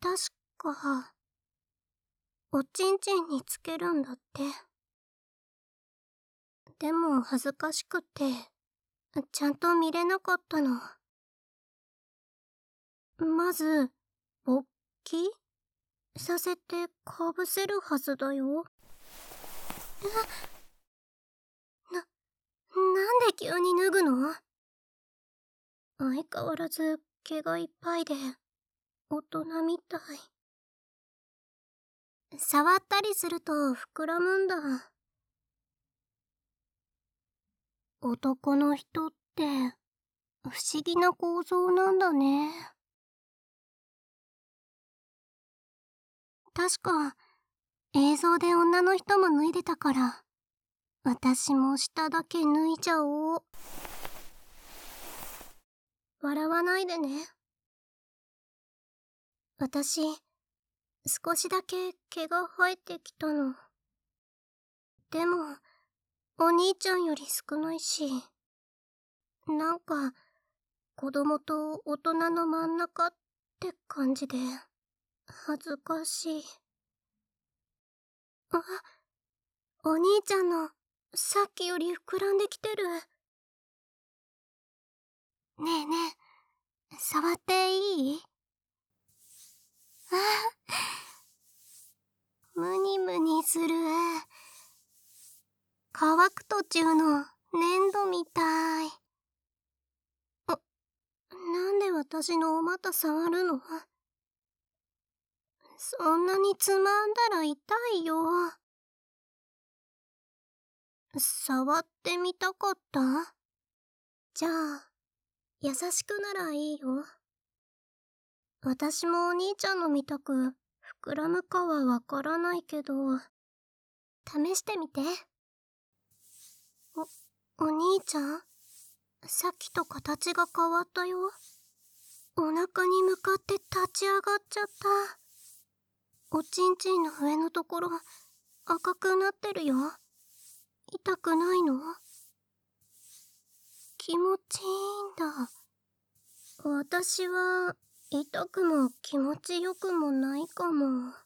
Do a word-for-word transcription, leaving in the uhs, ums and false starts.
確か、おちんちんにつけるんだって。でも恥ずかしくて、ちゃんと見れなかったの。まず、勃起させてかぶせるはずだよ。な、なんで急に脱ぐの？相変わらず毛がいっぱいで、大人みたい。触ったりすると膨らむんだ。男の人って、不思議な構造なんだね。確か、映像で女の人も脱いでたから、私も下だけ脱いじゃおう。笑わないでね。私、少しだけ毛が生えてきたの。でも、お兄ちゃんより少ないし、なんか、子供と大人の真ん中って感じで、恥ずかしい。あ、お兄ちゃんの、さっきより膨らんできてる。ねえねえ、触っていい？あ、ムニムニする。乾く途中の粘土みたい。あ、なんで私のお股触るの？そんなにつまんだら痛いよ。触ってみたかった？じゃあ、優しくならいいよ。私もお兄ちゃんのみたく膨らむかはわからないけど、試してみて。お、お兄ちゃん？さっきと形が変わったよ。お腹に向かって立ち上がっちゃった。おちんちんの上のところ、赤くなってるよ。痛くないの？気持ちいいんだ。私は、痛くも気持ちよくもないかも。